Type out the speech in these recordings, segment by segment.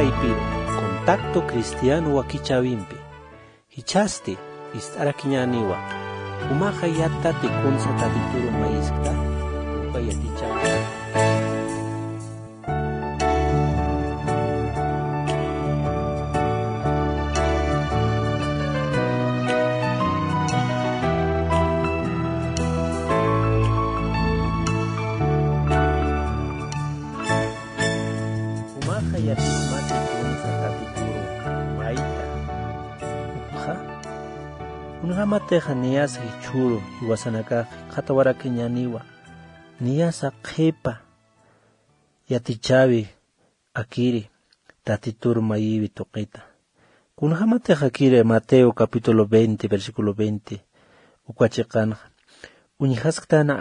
kaipiro, contacto cristiano wakichavimpi. Hichaste, istarakiñaniwa. Umaja yatta tekunsa tatituro maízta, upayatichawa. Unhamateja niyasa hichuro iwasanaka katawaraki ñaniwa niyasa qhipa yatichawi akiri tatituro mayiwi toqita kunhamateja akiri Mateo capítulo 20 versículo 20 ukwachiqanja uñihaskatana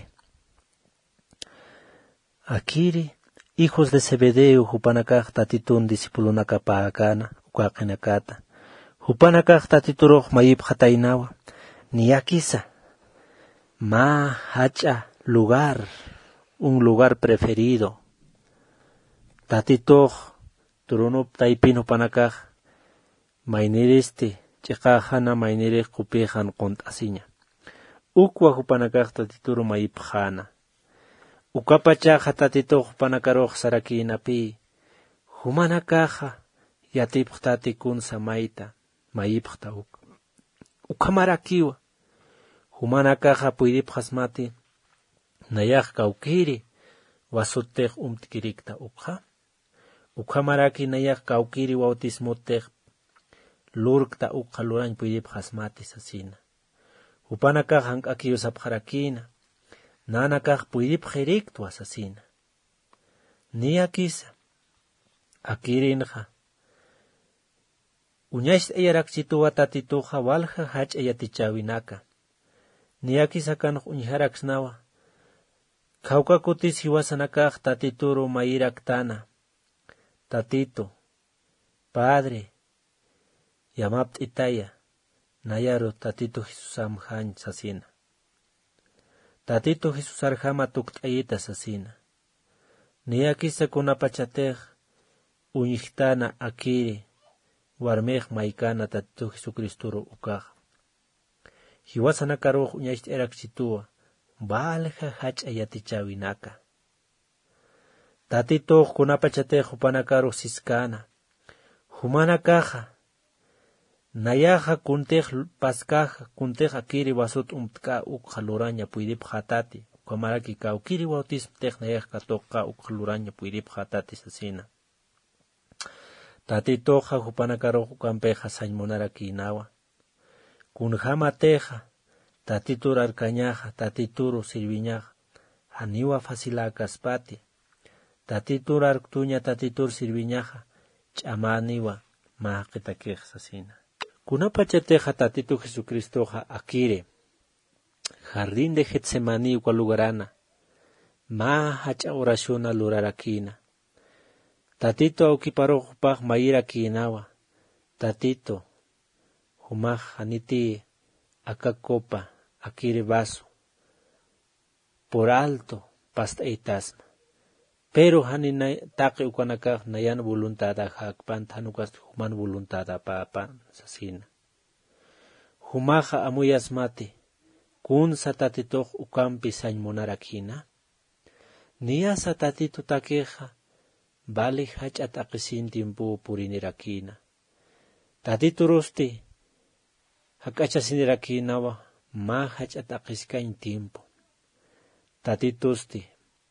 akiri hijos de Zebedeo hupanakaj tatitun discipulunaka paakana ukwaqinakata hupanakaj tatituruq mayip hatainawa niyakisa ma hacha lugar un lugar preferido tatituq turunup taypin hupanakaj mayniriste chiqajana mayniriq qupijan qont'asiña ukwa hupanakaj tatituru mayip hana ukapachaja tatituq hupanakaruq sarakinapi humanakaja yatipq tatikun samayta mayipqta ukamarakiwa humanakaja puydipqas mati nayaq kawkiri wasutiq umtkirikta ukamaraki nayaq kawkiri bautismutiq lurkta luran puydipqas mati sasina hupanakaj hank'akiyusapqarakina nanakaj puydipqiriktwa sasina niyakisa akirinja uñash ayarakchituwa tatituja walja hach ayatichawinaka niyakisa kanuq uñiharaksnawa kawkakutis hiwasanakaj tatituru mayiraktana tatito padre yamapt'itaya nayaru tatito Jesus amjan sasina tatito Jesus arjama tukt'ayita sasina niyakisa kunapachatej uñihtana akiri warmej maykana tatito Jesucristuru ukaj hiwasanakaruq uñash erakchituwa valja hach ayatichawinaka tatito kunapachatej hupanakaruq siskana humanakaja nayaja kuntej paskaja kuntej akiri wasut umtka ukja luraña puydipq hatati ukamaraki kawkiri bautismtej nayaj katuqqa ukja luraña puydipq hatati sasina tatitoja hupanakaruq ukampeja sañmunarakiinawa kunhamateja tatitur arkañaja tatituru sirviñaja haniwa facilakaspati tatitur arktuña tatitur sirviñaja ch'amaniwa maqitakiq sasina kunapachateja tatito Jesucristoja akire jardín de Getsemaní ukwa lugarana ma hacha oraciona lurarakina tatito aukiparuq upaj mayirakinawa tatito humaj haniti aka copa akire vaso por alto past'aytasma pero hanina taqi ukanakaj nayan voluntad hakpan tanukas human voluntad apapan sasina humaja amuyasmati kunsa tatitoq ukampi sañmunarakina niyasa tatito takeja vale hach'at aqisin tiempo purinirakina tatiturusti hak'achasinirakiinawa ma hach'at aqiskain tiempo tatitusti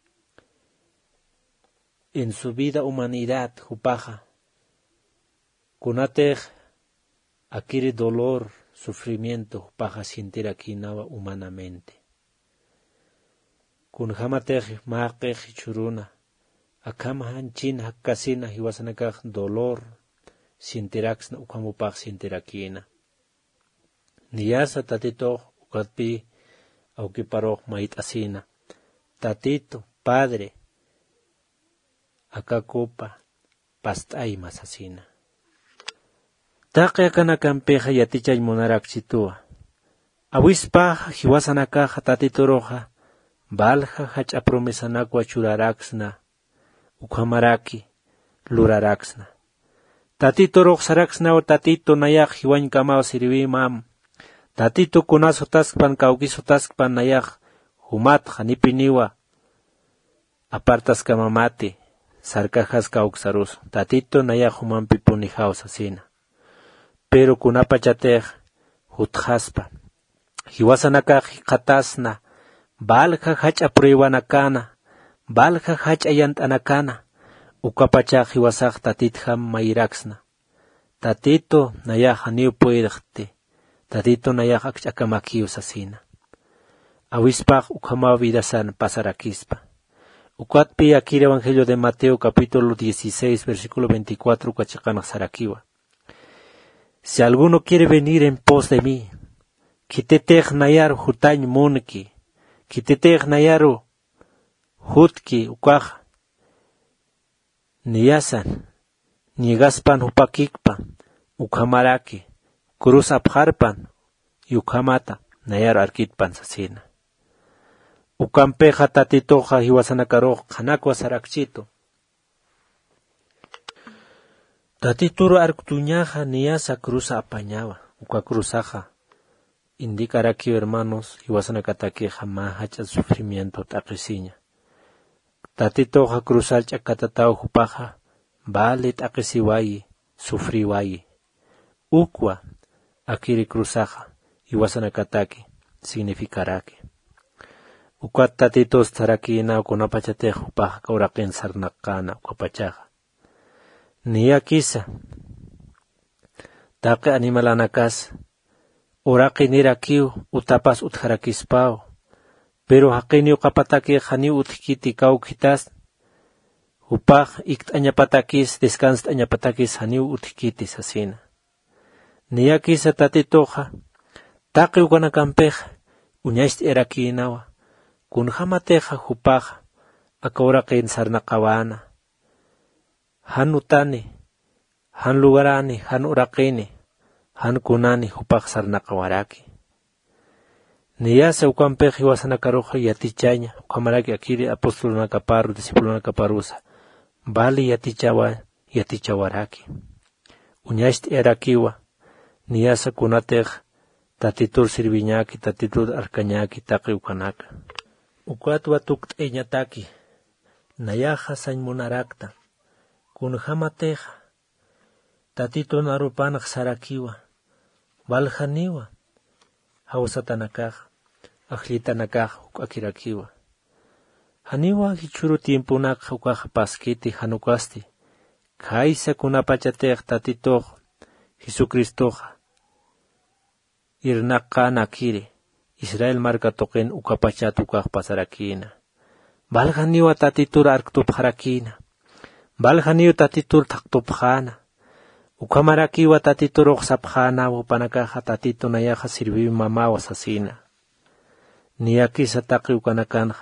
en su vida humanidad hupaja kunatej akiri dolor sufrimiento hupaja sintirakinawa humanamente kunhamatej maqej churuna akamahan chin hakkasina hiwasanakaj dolor sintiraksna ukamupaj sintirakina niyasa tatito ukatpi aukiparuq mayt'asina tatito padre akakupa past'ay masasina taqi akanakanpiqa yatichay munarakchituwa awispaqa hiwasanakaqa tatituruqa valja hach'a promesanakwa churaraksna ukhamaraki luraraksna Tatito roxaraxnawa tatito nayak hiwañ kamao sirvimam. Tatito kunaso taskpan kaukiso taskpan nayak humat hanipiniwa. Apartas kamamati sarcajas kauksarus. Tatito nayak humanpi punijaos asina. Pero kunapachatej hutjaspa. Hiwasanakaj katasna. Balja hacha pruebanakana. Balja hacha yantanakana. Ukapachaj hiwasaj tatitham mairaxna. Tatito nayaj aniu puedajte. Tatito nayaj akchakamakius asina. Awispaj ukama vidasan pasarakispa. Ukatpi aquí el Evangelio de Mateo capítulo 16 versículo 24 ukachakanak sarakiwa. Si alguno quiere venir en pos de mí, kitetej nayar hutañ munki, kitetej nayaru hutki ukaj, niyasan, nigaspan upakikpa, ukamaraki, cruz apjarpan, yukamata, nayar arkitpan sasina. Ukampeja tatitoja hiwasanakaro hanakwa sarakchito. Tatituro arkutuñaja niyasa cruza apañaba, uka cruzaja. Indicará aquí, hermanos, hiwasanakataki jamás hacha sufrimiento taquisiña. Tatitoja cruzar chakatatao jupaja, vale taquisiwayi, sufriwayi. Ukwa, akiri cruzaja, hiwasanakataki, significará que. Ukat tatitos taraki na ukunapachate jupaja kaurakin sarnakana ukapachaja. Niya kisa. Take animalanakas. Uraki nirakiu utapas utjarakispao. Pero hakini ukapataki hani utkiti kaukitas. Upaj ikt añapatakis descans añapatakis hani utkiti sasina. Niya kisa tatitoja. Take ukanakampej. Uñaist eraki inawa. Kun hamateja jupaja. Akaurakin sarnakawana. Han utani, han lugarani, han urakini, han kunani hupaq sarnaqawaraki. Niyasa ukampej hiwasanakaroja yatichaña, ukamaraki akiri apostolunakaparu, discipulunakaparusa, vali yatichawaraki. Uñashti erakiwa, niyasa kunatej tatitur sirviñaki, tatitur arkañaki, taqi ukanaka. Ukatwa tukt eñataki, nayaja sañmunarakta. Kun hamateja, tatito narupanak sarakiwa, valjaniwa, hausatanakaj, ajlitanakaj ukakirakiwa. Haniwa hichuru tiempunak ukaj paskiti hanukasti, kaisa kunapachatej tatitoj, Jesucristoja, irnaka nakiri, Israel marka toquen ukapachat ukaj pasarakina. Valjaniwa tatitur arktup harakina. Valjaniu tatitur taktupjana. Ukamarakiwa tatitur oxapjana upanakaja tatito nayaja sirviu mamawa sasina. Niyakisa taki ukanakanja.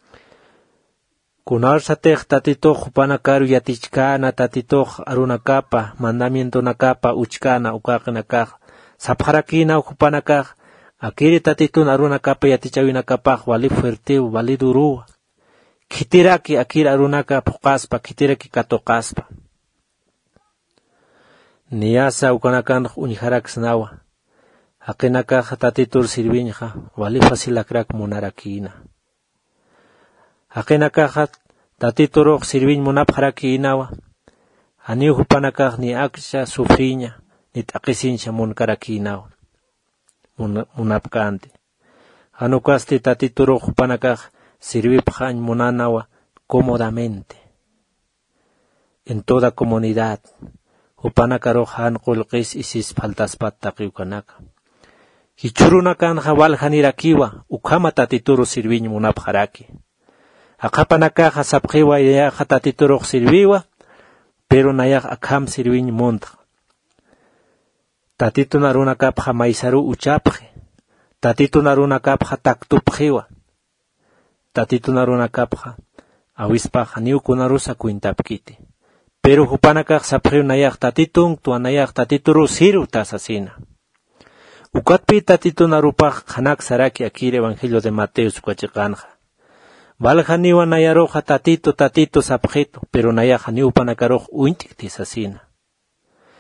Kunar satej tatitoj upanakaru yatichkana tatitoj arunakapa mandamiento nakapa uchkana ukakinakaj. Sapjarakina upanakaj. Akiri tatitun arunakapa yatichawinakapaj vali fuerteu vali durua. Kitiraki akira arunaka pukaspa, kitiraki katokaspa. Niyasa ukanakan uniharakznawa. Akinaka tatitur sirviñja, vali fasilakrak munarakina. Akinaka tatitur sirviñ munapharakinawa. Ani upanaka ni aksha sufriña, ni takisincha munkarakinawa. Munapkante. Anukasti tatitur upanaka sirvipjañ munanawa cómodamente. En toda comunidad, upanakarojan qulqis isis faltaspat taqiukanaka. Hichurunakan javaljanirakiwa, ukama tatituru sirviñ munapjaraki. Akapanakaja sapjiwa yaja tatituru sirviwa, pero nayaj akam sirviñ muntja. Tatitu narunakapja maisaru uchapje, tatitu narunakapja taktupjiwa. Tatito narunakapja, awispaj niukunarusa kuintapkiti. Pero hupanakaj sapjiu nayaj tatitun tuanayaj tatituru siru tasasina. Ukatpi tatito narupaj hanak saraki akir Evangelio de Mateo sukachikanja. Valjaniwa nayaroja tatito sapjito, pero nayaj niupanakaroja uintik tisasina.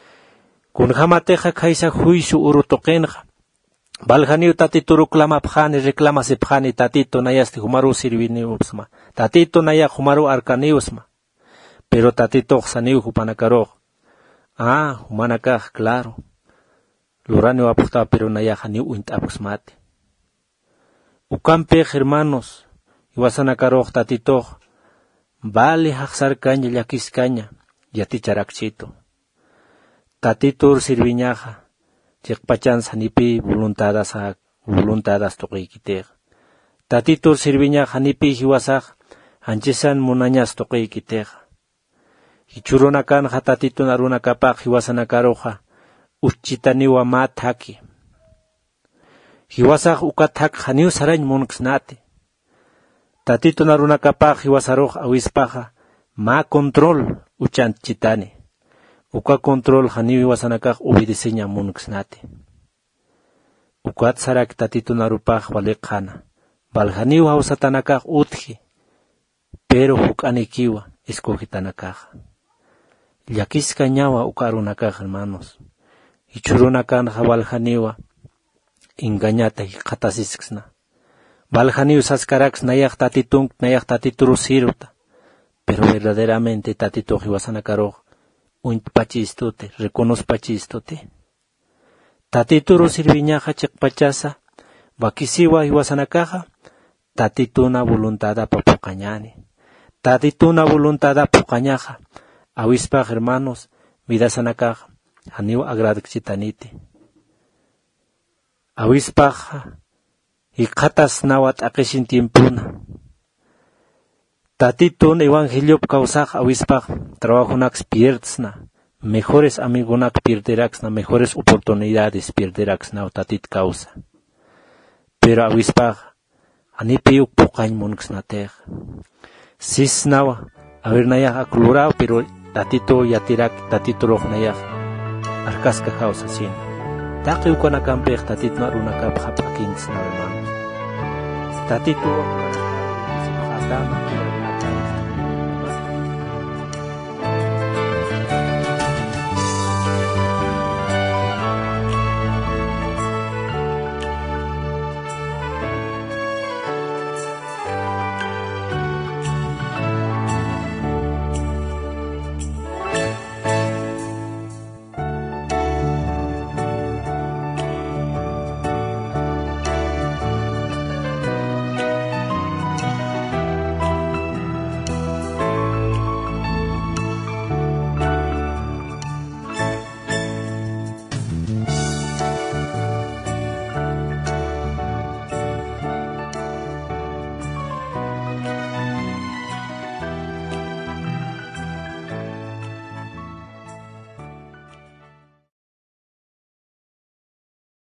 Kun jamateja kaisa juicio urutokenja. Baljaniu tatito reclama pjani, reclama se pjani tatito nayasti humaru sirviniusma. Tatito naya humaru arcaniusma. Pero tatito xaniu hupanakaro. Humanakaj, claro. Loranio apuesta pero naya janiu uintapuxmate. Ukampe hermanos, iwasanakaro tatito. Vale haxar caña yakis caña, yati charakchito. Tatitur sirviñaja. Chikpachan sanipi voluntadas toqeykiteg. Tatitur sirviña hanipi hiwasaj anchesan munañas toqeykiteg. Hichurunakan hatatitun arunakapaq hiwasanakaroja uchitaniwa mathaki. Hiwasaj ukathak haniu sarañ munksnate. Tatitun arunakapaq hiwasaroj awispaja ma control uchanchitani. Uka control haniu hiwasanakaq obedeseña munksnate. Ukat sarak tatitun arupaj waleqana. Baljaniu hausatanakaq utji. Pero hukanikiwa escogitanakaq. Llakiska ñawa ukarunakaq hermanos. Ichurunakan baljaniwa engañata y qatasisksna. Baljaniu saskaraks nayaq tatituru sirvta. Pero verdaderamente tatito hiwasanakaroq uintpachistute, reconospachistute. Tatituru sirviñaja chikpachasa, bakisiwa hiwasanakaja, tatituna voluntada papucañani. Tatituna voluntada pucañaja, awispaj hermanos, vidasanakaja, aniu agradecitanite. Awispaja, iqatas nawat aqishin tiempuna. Tatitun evangelio causaj awispaj, trabajo nax pierdsna, mejores amigonak pierderaxna, mejores oportunidades pierderaxna o tatit causa. Pero awispaj, anipi ukpuqañ munksnatej. Sisnawa, nayaj aklurao, pero tatito yatirak, tatito roj nayaj, arkaska causa sin. Taqi ukanakampej tatit narunakap hapakinsna hermanos. Tatito, hasta